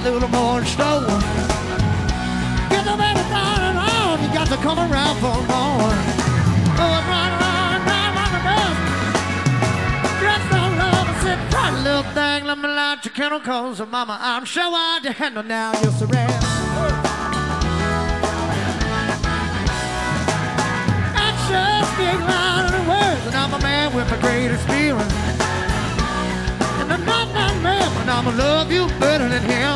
little more slow. Get the baby started on, you got to come around for more. Oh, I'm riding around the bus. Dressed all love and said, pretty little thing, let me light your candle, cause mama, I'm sure I can handle now your surrender. I just speak loud in the words, and I'm a man with a great experience. And I'm not that man, but I'ma love you better than him.